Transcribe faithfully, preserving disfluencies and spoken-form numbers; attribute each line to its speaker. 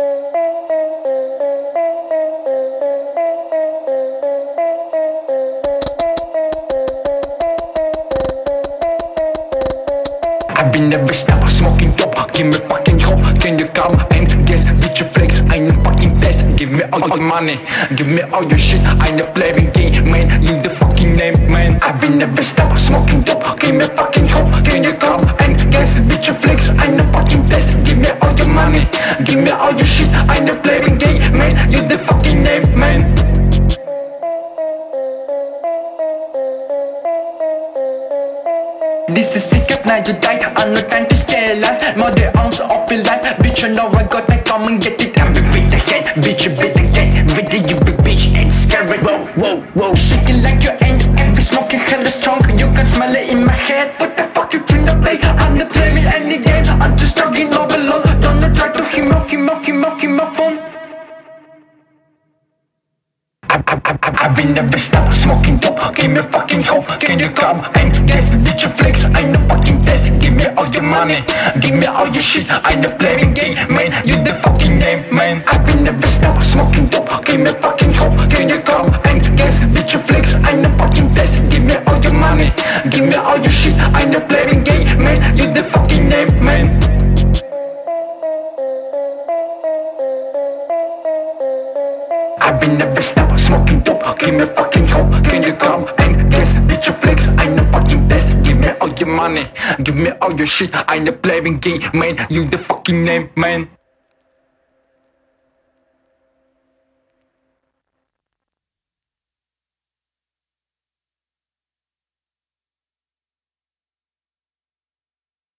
Speaker 1: I've been never stop smoking dope. Give me fucking hope. Can you come and guess? Get your flex, I ain't fucking test. Give me all your money, give me all your shit. I ain't playing game, man. You the fucking name, man. I've been never stop smoking dope. Give me fucking hope. Can you come and guess? Get your flex, I ain't fucking test. Give me all your money, give me all your shit. I ain't playing game, man. You the fucking name, man. This is ticket, now you die. I'm no time to stay alive. Mother ounce of your life. Bitch, you know I got that, come and get it. I'm with the head, bitch, you beat again. With the you big bitch, ain't scary. Whoa, whoa, whoa. Shaking like you ain't ever smoking hella strong. You can smell it in my head. What the fuck you trying to play? I'm not playing any game. I'm just talking all alone. Don't try to him off, him off, him off, him off phone. I've been never stop smoking dope. Give me fucking hope. Can you come and guess? Bitch, you flex, I ain't no fucking test. Give me all your money, give me all your shit. I ain't playing game, man. You the fucking name, man. I've been never stop smoking dope. Give me fucking hope. Can you come and guess? Bitch, you flex, I ain't no fucking test. Give me all your money, give me all your shit. I ain't playing game, man. You the fucking name, man. I've been never stop smoking dope. Give me fucking hope. Can you come and guess? Bitch, you flex, I ain't no fucking test. Give me all your money, give me all your shit. I ain't playing game, man. You the fucking name, man.